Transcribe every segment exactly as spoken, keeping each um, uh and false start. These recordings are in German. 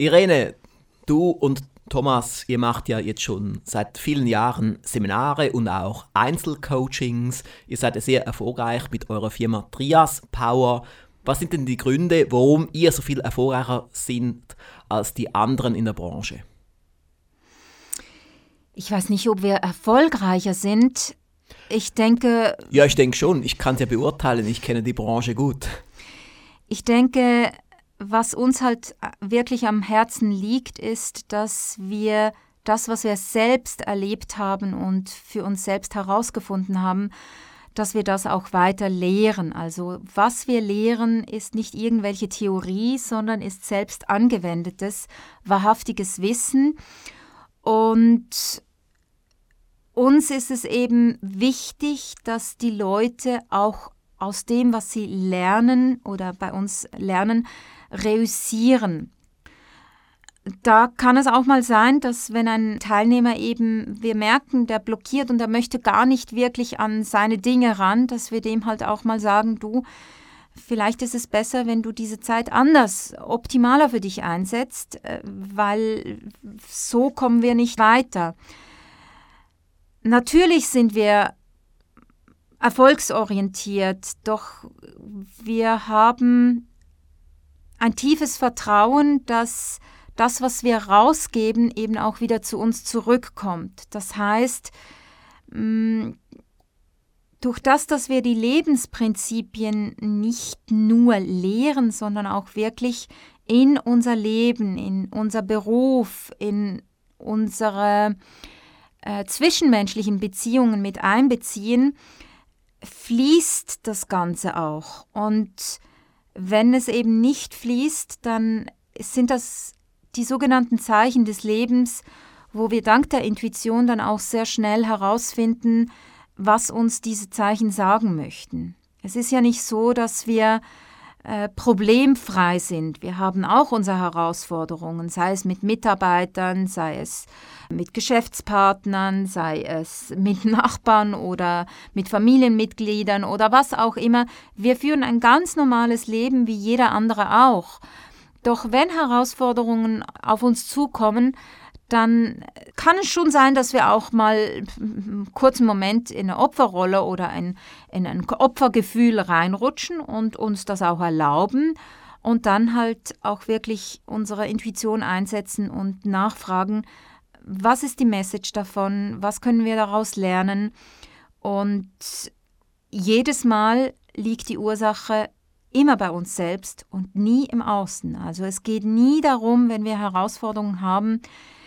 Irene, du und Thomas, ihr macht ja jetzt schon seit vielen Jahren Seminare und auch Einzelcoachings. Ihr seid sehr erfolgreich mit eurer Firma Trias Power. Was sind denn die Gründe, warum ihr so viel erfolgreicher seid als die anderen in der Branche? Ich weiß nicht, ob wir erfolgreicher sind. Ich denke... Ja, ich denke schon. Ich kann es ja beurteilen. Ich kenne die Branche gut. Ich denke, was uns halt wirklich am Herzen liegt, ist, dass wir das, was wir selbst erlebt haben und für uns selbst herausgefunden haben, dass wir das auch weiter lehren. Also was wir lehren, ist nicht irgendwelche Theorie, sondern ist selbst angewendetes, wahrhaftiges Wissen. Und uns ist es eben wichtig, dass die Leute auch aus dem, was sie lernen oder bei uns lernen, reüssieren. Da kann es auch mal sein, dass wenn ein Teilnehmer eben, wir merken, der blockiert und der möchte gar nicht wirklich an seine Dinge ran, dass wir dem halt auch mal sagen, du, vielleicht ist es besser, wenn du diese Zeit anders, optimaler für dich einsetzt, weil so kommen wir nicht weiter. Natürlich sind wir erfolgsorientiert, doch wir haben ein tiefes Vertrauen, dass das, was wir rausgeben, eben auch wieder zu uns zurückkommt. Das heißt, durch das, dass wir die Lebensprinzipien nicht nur lehren, sondern auch wirklich in unser Leben, in unser Beruf, in unsere äh, zwischenmenschlichen Beziehungen mit einbeziehen, fließt das Ganze auch. Und wenn es eben nicht fließt, dann sind das die sogenannten Zeichen des Lebens, wo wir dank der Intuition dann auch sehr schnell herausfinden, was uns diese Zeichen sagen möchten. Es ist ja nicht so, dass wir äh, problemfrei sind. Wir haben auch unsere Herausforderungen, sei es mit Mitarbeitern, sei es mit Geschäftspartnern, sei es mit Nachbarn oder mit Familienmitgliedern oder was auch immer. Wir führen ein ganz normales Leben wie jeder andere auch. Doch wenn Herausforderungen auf uns zukommen, dann kann es schon sein, dass wir auch mal einen kurzen Moment in eine Opferrolle oder ein, in ein Opfergefühl reinrutschen und uns das auch erlauben und dann halt auch wirklich unsere Intuition einsetzen und nachfragen, was ist die Message davon, was können wir daraus lernen. Und jedes Mal liegt die Ursache immer bei uns selbst und nie im Außen. Also es geht nie darum, wenn wir Herausforderungen haben,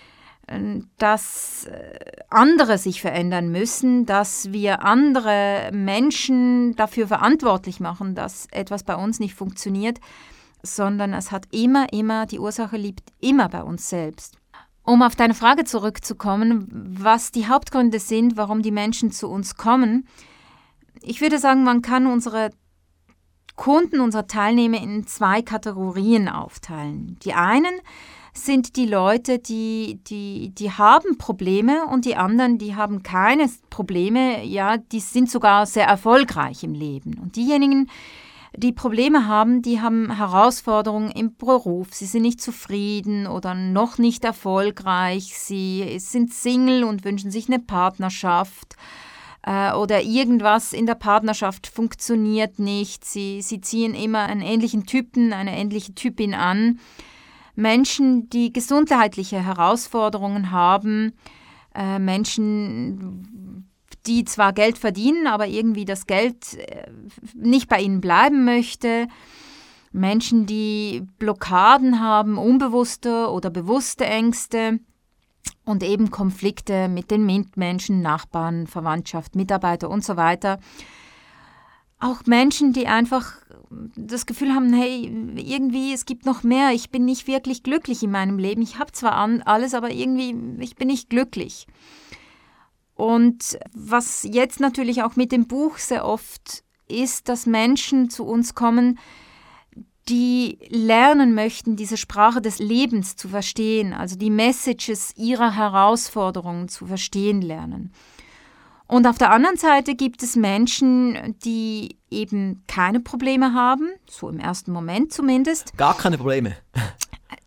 dass andere sich verändern müssen, dass wir andere Menschen dafür verantwortlich machen, dass etwas bei uns nicht funktioniert, sondern es hat immer, immer, die Ursache liegt immer bei uns selbst. Um auf deine Frage zurückzukommen, was die Hauptgründe sind, warum die Menschen zu uns kommen, ich würde sagen, man kann unsere Kunden, unsere Teilnehmer in zwei Kategorien aufteilen. Die einen sind die Leute, die, die, die haben Probleme und die anderen, die haben keine Probleme, ja, die sind sogar sehr erfolgreich im Leben. Und diejenigen, die Probleme haben, die haben Herausforderungen im Beruf, sie sind nicht zufrieden oder noch nicht erfolgreich, sie sind Single und wünschen sich eine Partnerschaft äh, oder irgendwas in der Partnerschaft funktioniert nicht, sie, sie ziehen immer einen ähnlichen Typen, eine ähnliche Typin an. Menschen, die gesundheitliche Herausforderungen haben, äh, Menschen, die zwar Geld verdienen, aber irgendwie das Geld äh, nicht bei ihnen bleiben möchte, Menschen, die Blockaden haben, unbewusste oder bewusste Ängste und eben Konflikte mit den Mitmenschen, Nachbarn, Verwandtschaft, Mitarbeiter und so weiter. Auch Menschen, die einfach das Gefühl haben, hey, irgendwie, es gibt noch mehr, ich bin nicht wirklich glücklich in meinem Leben. Ich habe zwar an, alles, aber irgendwie, ich bin nicht glücklich. Und was jetzt natürlich auch mit dem Buch sehr oft ist, dass Menschen zu uns kommen, die lernen möchten, diese Sprache des Lebens zu verstehen, also die Messages ihrer Herausforderungen zu verstehen lernen. Und auf der anderen Seite gibt es Menschen, die eben keine Probleme haben, so im ersten Moment zumindest. Gar keine Probleme.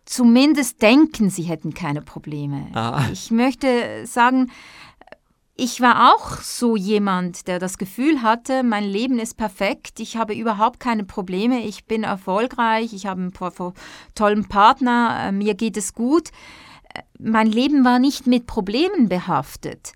zumindest denken, sie hätten keine Probleme. Ah. Ich möchte sagen, ich war auch so jemand, der das Gefühl hatte, mein Leben ist perfekt, ich habe überhaupt keine Probleme, ich bin erfolgreich, ich habe einen tollen Partner, mir geht es gut. Mein Leben war nicht mit Problemen behaftet,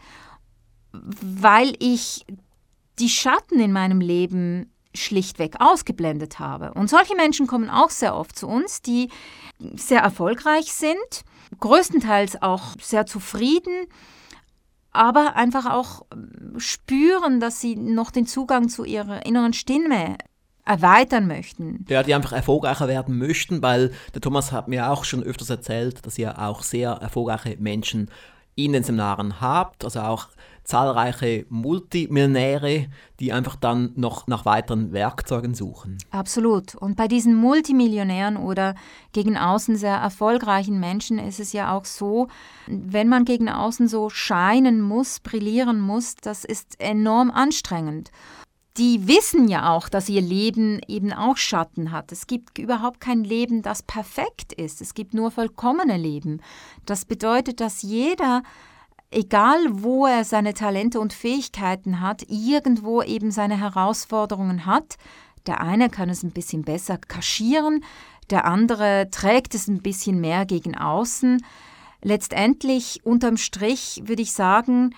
weil ich die Schatten in meinem Leben schlichtweg ausgeblendet habe. Und solche Menschen kommen auch sehr oft zu uns, die sehr erfolgreich sind, größtenteils auch sehr zufrieden, aber einfach auch spüren, dass sie noch den Zugang zu ihrer inneren Stimme erweitern möchten. Ja, die einfach erfolgreicher werden möchten, weil der Thomas hat mir auch schon öfters erzählt, dass ihr auch sehr erfolgreiche Menschen in den Seminaren habt, also auch zahlreiche Multimillionäre, die einfach dann noch nach weiteren Werkzeugen suchen. Absolut. Und bei diesen Multimillionären oder gegen außen sehr erfolgreichen Menschen ist es ja auch so, wenn man gegen außen so scheinen muss, brillieren muss, das ist enorm anstrengend. Die wissen ja auch, dass ihr Leben eben auch Schatten hat. Es gibt überhaupt kein Leben, das perfekt ist. Es gibt nur vollkommene Leben. Das bedeutet, dass jeder, egal wo er seine Talente und Fähigkeiten hat, irgendwo eben seine Herausforderungen hat. Der eine kann es ein bisschen besser kaschieren, der andere trägt es ein bisschen mehr gegen außen. Letztendlich, unterm Strich, würde ich sagen,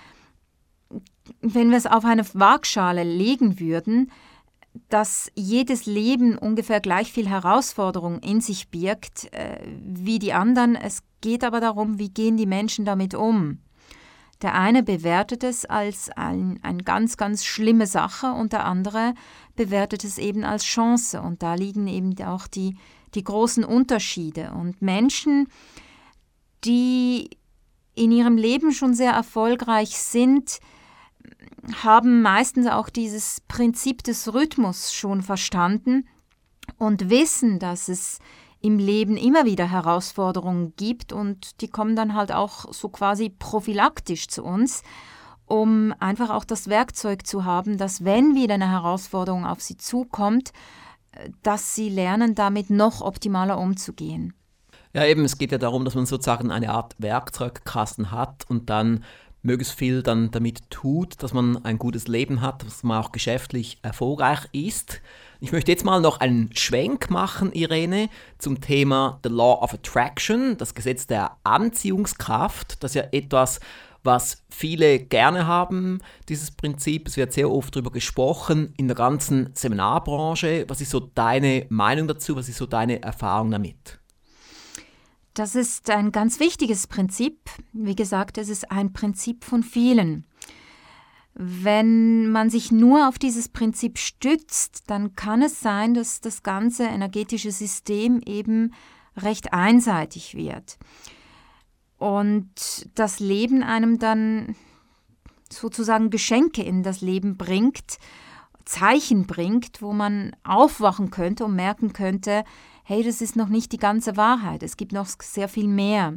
wenn wir es auf eine Waagschale legen würden, dass jedes Leben ungefähr gleich viel Herausforderung in sich birgt äh, wie die anderen. Es geht aber darum, wie gehen die Menschen damit um. Der eine bewertet es als eine ein ganz, ganz schlimme Sache und der andere bewertet es eben als Chance. Und da liegen eben auch die, die großen Unterschiede. Und Menschen, die in ihrem Leben schon sehr erfolgreich sind, haben meistens auch dieses Prinzip des Rhythmus schon verstanden und wissen, dass es im Leben immer wieder Herausforderungen gibt und die kommen dann halt auch so quasi prophylaktisch zu uns, um einfach auch das Werkzeug zu haben, dass wenn wieder eine Herausforderung auf sie zukommt, dass sie lernen, damit noch optimaler umzugehen. Ja, eben, es geht ja darum, dass man sozusagen eine Art Werkzeugkasten hat und dann möglichst viel dann damit tut, dass man ein gutes Leben hat, dass man auch geschäftlich erfolgreich ist. Ich möchte jetzt mal noch einen Schwenk machen, Irene, zum Thema The Law of Attraction, das Gesetz der Anziehungskraft. Das ist ja etwas, was viele gerne haben, dieses Prinzip. Es wird sehr oft darüber gesprochen in der ganzen Seminarbranche. Was ist so deine Meinung dazu? Was ist so deine Erfahrung damit? Das ist ein ganz wichtiges Prinzip. Wie gesagt, es ist ein Prinzip von vielen. Wenn man sich nur auf dieses Prinzip stützt, dann kann es sein, dass das ganze energetische System eben recht einseitig wird. Und das Leben einem dann sozusagen Geschenke in das Leben bringt, Zeichen bringt, wo man aufwachen könnte und merken könnte, hey, das ist noch nicht die ganze Wahrheit, es gibt noch sehr viel mehr.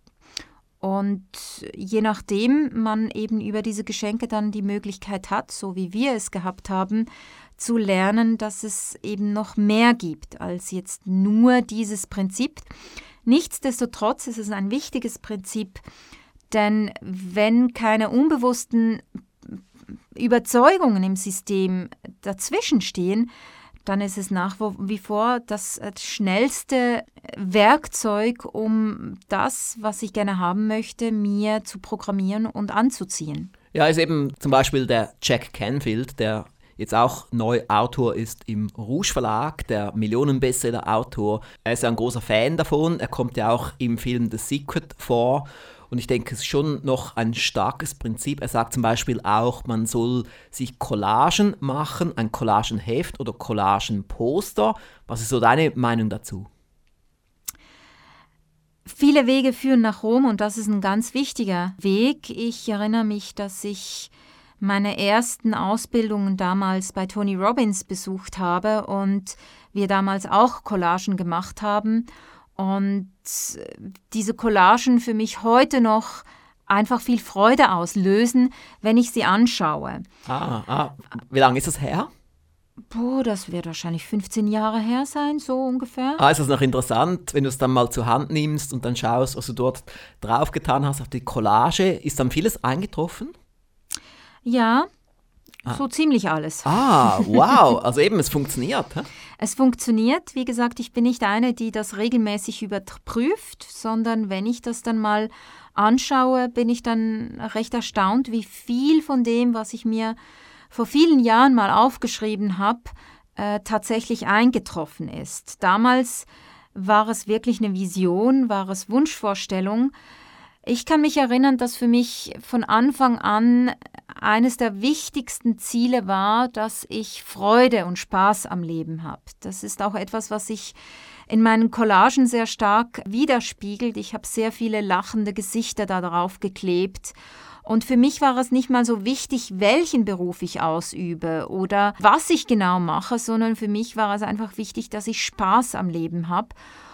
Und je nachdem man eben über diese Geschenke dann die Möglichkeit hat, so wie wir es gehabt haben, zu lernen, dass es eben noch mehr gibt als jetzt nur dieses Prinzip. Nichtsdestotrotz ist es ein wichtiges Prinzip, denn wenn keine unbewussten Überzeugungen im System dazwischen stehen, dann ist es nach wie vor das schnellste Werkzeug, um das, was ich gerne haben möchte, mir zu programmieren und anzuziehen. Ja, ist eben zum Beispiel der Jack Canfield, der jetzt auch neu Autor ist im Rouge Verlag, der Millionen-Bestseller-Autor. Er ist ein großer Fan davon, er kommt ja auch im Film The Secret vor. Und ich denke, es ist schon noch ein starkes Prinzip. Er sagt zum Beispiel auch, man soll sich Collagen machen, ein Collagenheft oder Collagenposter. Was ist so deine Meinung dazu? Viele Wege führen nach Rom und das ist ein ganz wichtiger Weg. Ich erinnere mich, dass ich meine ersten Ausbildungen damals bei Tony Robbins besucht habe und wir damals auch Collagen gemacht haben. Und diese Collagen für mich heute noch einfach viel Freude auslösen, wenn ich sie anschaue. Ah, ah. Wie lange ist das her? Boah, das wird wahrscheinlich fünfzehn Jahre her sein, so ungefähr. Ah, ist das noch interessant, wenn du es dann mal zur Hand nimmst und dann schaust, was du dort draufgetan hast auf die Collage, ist dann vieles eingetroffen? Ja, Ah. so ziemlich alles. Ah, wow, also eben, es funktioniert. Hä? Es funktioniert. Wie gesagt, ich bin nicht eine, die das regelmäßig überprüft, sondern wenn ich das dann mal anschaue, bin ich dann recht erstaunt, wie viel von dem, was ich mir vor vielen Jahren mal aufgeschrieben habe, äh, tatsächlich eingetroffen ist. Damals war es wirklich eine Vision, war es Wunschvorstellung. Ich kann mich erinnern, dass für mich von Anfang an eines der wichtigsten Ziele war, dass ich Freude und Spaß am Leben habe. Das ist auch etwas, was sich in meinen Collagen sehr stark widerspiegelt. Ich habe sehr viele lachende Gesichter da drauf geklebt. Und für mich war es nicht mal so wichtig, welchen Beruf ich ausübe oder was ich genau mache, sondern für mich war es einfach wichtig, dass ich Spaß am Leben habe.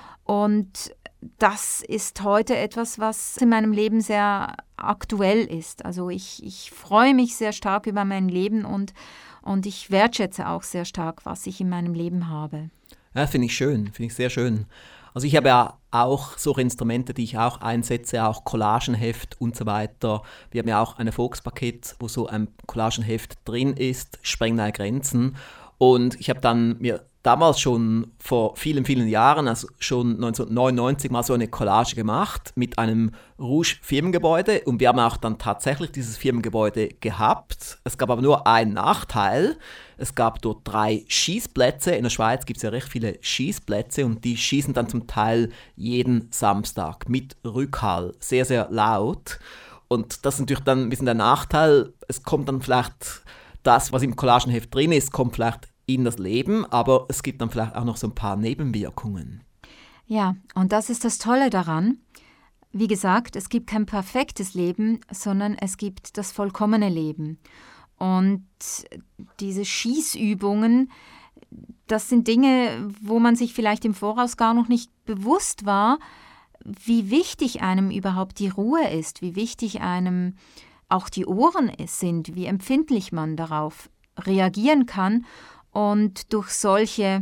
Und das ist heute etwas, was in meinem Leben sehr aktuell ist. Also ich, ich freue mich sehr stark über mein Leben und, und ich wertschätze auch sehr stark, was ich in meinem Leben habe. Ja, finde ich schön, finde ich sehr schön. Also ich habe ja auch solche Instrumente, die ich auch einsetze, auch Collagenheft und so weiter. Wir haben ja auch ein Erfolgspaket, wo so ein Collagenheft drin ist, Spreng deine Grenzen. Und ich habe dann mir damals schon vor vielen, vielen Jahren, also schon neunzehnhundertneunundneunzig, mal so eine Collage gemacht mit einem Rouge-Firmengebäude. Und wir haben auch dann tatsächlich dieses Firmengebäude gehabt. Es gab aber nur einen Nachteil. Es gab dort drei Schießplätze. In der Schweiz gibt es ja recht viele Schießplätze und die schießen dann zum Teil jeden Samstag mit Rückhall. Sehr, sehr laut. Und das ist natürlich dann ein bisschen der Nachteil. Es kommt dann vielleicht das, was im Collagenheft drin ist, kommt vielleicht in das Leben, aber es gibt dann vielleicht auch noch so ein paar Nebenwirkungen. Ja, und das ist das Tolle daran. Wie gesagt, es gibt kein perfektes Leben, sondern es gibt das vollkommene Leben. Und diese Schießübungen, das sind Dinge, wo man sich vielleicht im Voraus gar noch nicht bewusst war, wie wichtig einem überhaupt die Ruhe ist, wie wichtig einem auch die Ohren sind, wie empfindlich man darauf reagieren kann. Und durch solche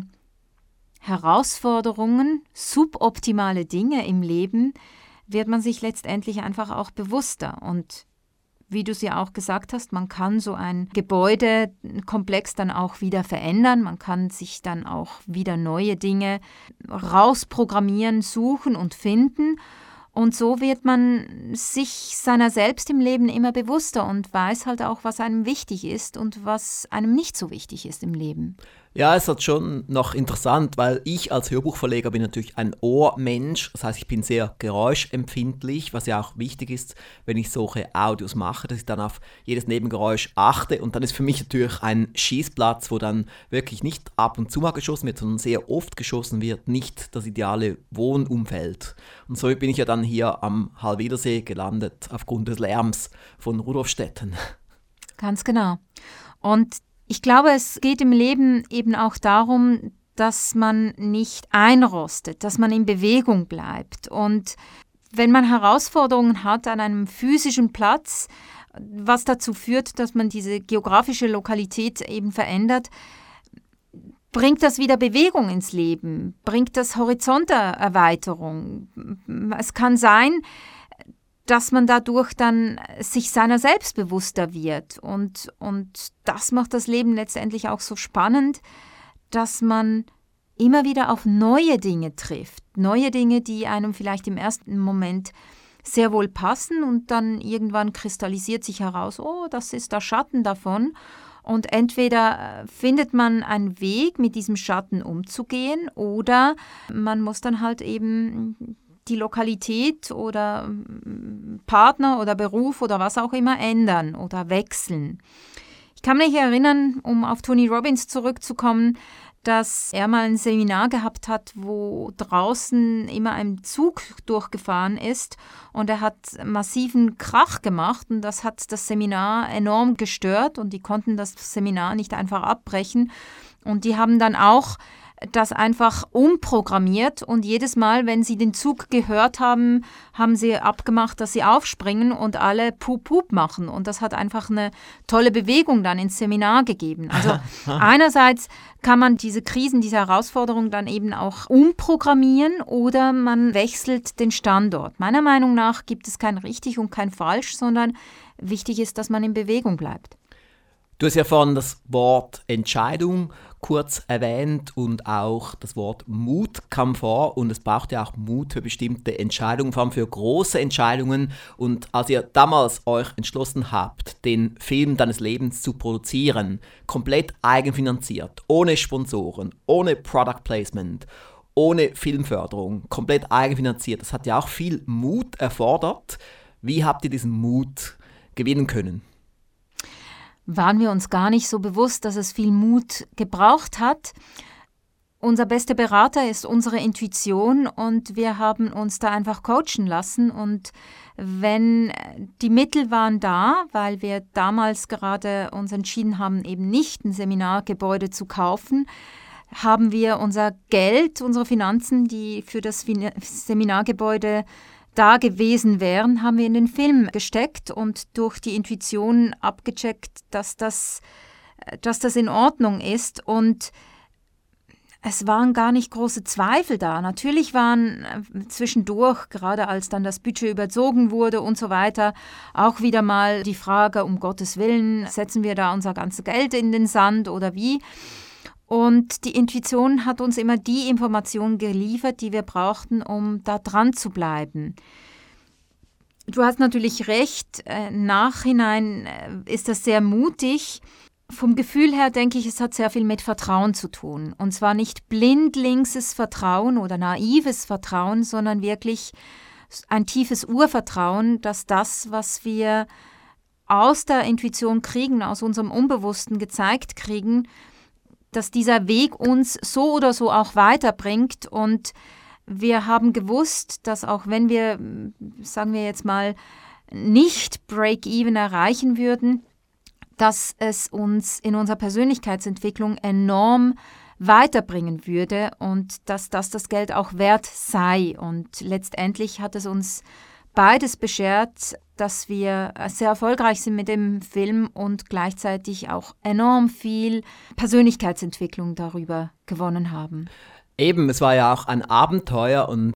Herausforderungen, suboptimale Dinge im Leben, wird man sich letztendlich einfach auch bewusster. Und wie du es ja auch gesagt hast, man kann so ein Gebäudekomplex dann auch wieder verändern. Man kann sich dann auch wieder neue Dinge rausprogrammieren, suchen und finden. Und so wird man sich seiner selbst im Leben immer bewusster und weiß halt auch, was einem wichtig ist und was einem nicht so wichtig ist im Leben. Ja, es ist schon noch interessant, weil ich als Hörbuchverleger bin natürlich ein Ohrmensch. Das heißt, ich bin sehr geräuschempfindlich, was ja auch wichtig ist, wenn ich solche Audios mache, dass ich dann auf jedes Nebengeräusch achte. Und dann ist für mich natürlich ein Schießplatz, wo dann wirklich nicht ab und zu mal geschossen wird, sondern sehr oft geschossen wird, nicht das ideale Wohnumfeld. Und so bin ich ja dann hier am Hallwilersee gelandet, aufgrund des Lärms von Rudolfstetten. Ganz genau. Und ich glaube, es geht im Leben eben auch darum, dass man nicht einrostet, dass man in Bewegung bleibt. Und wenn man Herausforderungen hat an einem physischen Platz, was dazu führt, dass man diese geografische Lokalität eben verändert, bringt das wieder Bewegung ins Leben, bringt das Horizonterweiterung. Es kann sein, dass man dadurch dann sich seiner selbst bewusster wird. Und, und das macht das Leben letztendlich auch so spannend, dass man immer wieder auf neue Dinge trifft. Neue Dinge, die einem vielleicht im ersten Moment sehr wohl passen und dann irgendwann kristallisiert sich heraus, oh, das ist der Schatten davon. Und entweder findet man einen Weg, mit diesem Schatten umzugehen, oder man muss dann halt eben die Lokalität oder Partner oder Beruf oder was auch immer ändern oder wechseln. Ich kann mich erinnern, um auf Tony Robbins zurückzukommen, dass er mal ein Seminar gehabt hat, wo draußen immer ein Zug durchgefahren ist und er hat massiven Krach gemacht und das hat das Seminar enorm gestört und die konnten das Seminar nicht einfach abbrechen und die haben dann auch das einfach umprogrammiert und jedes Mal, wenn sie den Zug gehört haben, haben sie abgemacht, dass sie aufspringen und alle Pup Pup machen. Und das hat einfach eine tolle Bewegung dann ins Seminar gegeben. Also einerseits kann man diese Krisen, diese Herausforderungen dann eben auch umprogrammieren oder man wechselt den Standort. Meiner Meinung nach gibt es kein richtig und kein falsch, sondern wichtig ist, dass man in Bewegung bleibt. Du hast ja vorhin das Wort Entscheidung kurz erwähnt und auch das Wort Mut kam vor und es braucht ja auch Mut für bestimmte Entscheidungen, vor allem für große Entscheidungen. Und als ihr damals euch entschlossen habt, den Film deines Lebens zu produzieren, komplett eigenfinanziert, ohne Sponsoren, ohne Product Placement, ohne Filmförderung, komplett eigenfinanziert, das hat ja auch viel Mut erfordert. Wie habt ihr diesen Mut gewinnen können? Waren wir uns gar nicht so bewusst, dass es viel Mut gebraucht hat. Unser bester Berater ist unsere Intuition und wir haben uns da einfach coachen lassen. Und wenn die Mittel waren da, weil wir damals gerade uns entschieden haben, eben nicht ein Seminargebäude zu kaufen, haben wir unser Geld, unsere Finanzen, die für das Seminargebäude da gewesen wären, haben wir in den Film gesteckt und durch die Intuition abgecheckt, dass das, dass das in Ordnung ist. Und es waren gar nicht große Zweifel da. Natürlich waren zwischendurch, gerade als dann das Budget überzogen wurde und so weiter, auch wieder mal die Frage, um Gottes Willen, setzen wir da unser ganzes Geld in den Sand oder wie? Und die Intuition hat uns immer die Informationen geliefert, die wir brauchten, um da dran zu bleiben. Du hast natürlich recht, äh, nachhinein äh, ist das sehr mutig. Vom Gefühl her denke ich, es hat sehr viel mit Vertrauen zu tun. Und zwar nicht blindlingses Vertrauen oder naives Vertrauen, sondern wirklich ein tiefes Urvertrauen, dass das, was wir aus der Intuition kriegen, aus unserem Unbewussten gezeigt kriegen, dass dieser Weg uns so oder so auch weiterbringt. Und wir haben gewusst, dass auch wenn wir, sagen wir jetzt mal, nicht Break-Even erreichen würden, dass es uns in unserer Persönlichkeitsentwicklung enorm weiterbringen würde und dass das das Geld auch wert sei. Und letztendlich hat es uns beides beschert, dass wir sehr erfolgreich sind mit dem Film und gleichzeitig auch enorm viel Persönlichkeitsentwicklung darüber gewonnen haben. Eben, es war ja auch ein Abenteuer und